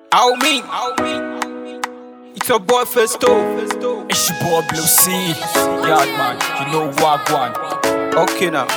How me? It's your boy Festo. It's your boy Blue C. Yard man, you know what one. Okay now.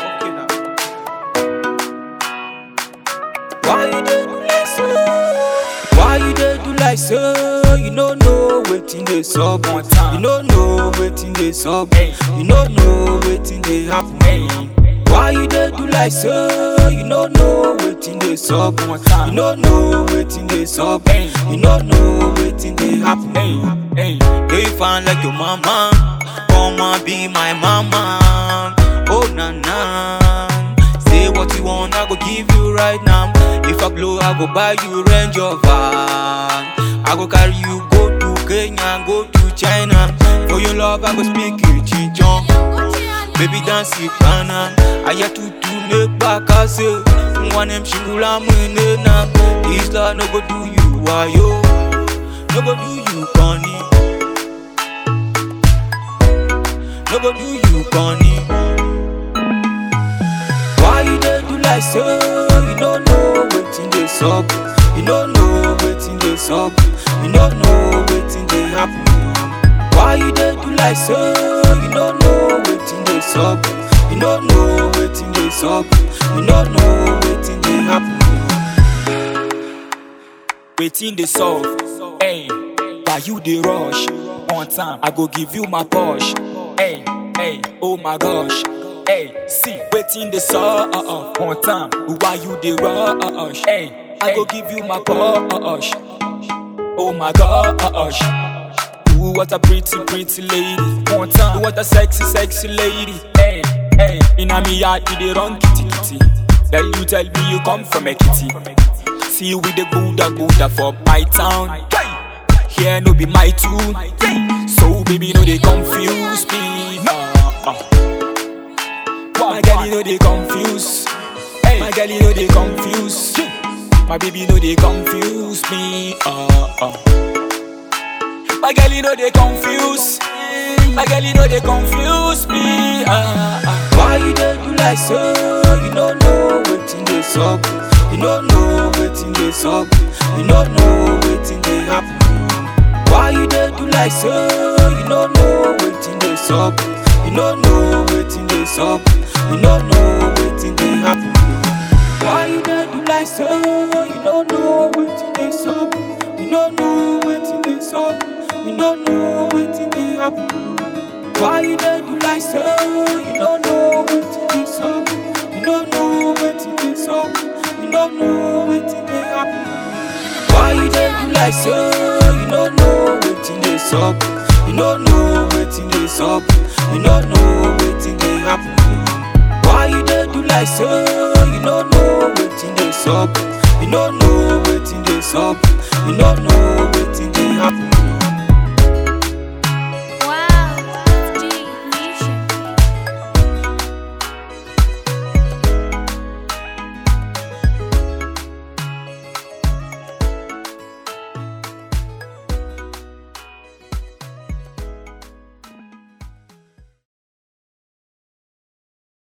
Why you dey do like so? Why you dey do like so? You don't know wetin dey sup. One time. You don't know wetin dey sup. Hey. You don't know wetin dey happen. Hey. Why you dey do like so? You don't know wetin dey sup. One time. You don't know wetin dey sup. Hey. You don't know wetin dey happen. Hey. Do you find like your mama? Come and be my mama. Oh na na. Say what you want, I go give you right now. If I blow, I go buy you Range Rover. I go carry you go to Kenya, go to China. For your love, I go speak you Chichon. Baby dance it pana. Aya tutu ne bakase. Mwanem shingula mwene na. Isla no go do you wayo. No go do you corny. No go do you corny. Why you dey do like so? You don't know wetin dey sup. You don't know wetin dey sup. You don't know wetin dey happen. Why you dey do like so? You don't know wetin dey sup. You don't know wetin dey sup. You don't know wetin dey happen. Waiting the solve. Hey. Why you dey rush? On time, I go give you my Porsche. Hey. Oh my gosh. Hey, see, waiting the saw, on time. Why you dey rush? Hey, I go give you my Porsche. Oh my gosh. Ooh, what a pretty lady. On time, what a sexy lady. Hey, inna me yard you dey run kitty. Then you tell me you come from a kitty. See you with the Buddha for my town. Here no be my tune. So baby no they confuse me. My girl, you know they confuse. Hey. My girl, you know they confuse. My baby, you know they confuse me. My girl, you know they confuse. My girl, you know they confuse me. Why you dey do like so? You don't know wetin dey sup. You don't know wetin dey sup. You don't know wetin dey happen. Why you dey do like so? You don't know wetin dey sup. You don't know wetin dey sup. You don't know wetin dey happen. Why you dey do like so? You don't know wetin dey sup. You don't know wetin dey sup. You don't know wetin dey happen. Why you dey do like so? You don't know wetin dey sup. You don't know wetin dey sup. You don't know wetin dey happen. Why you dey do like so? You don't know wetin dey sup. You don't know wetin dey sup. You don't know wetin dey happen. Why you dey do like so? You don't know wetin dey sup.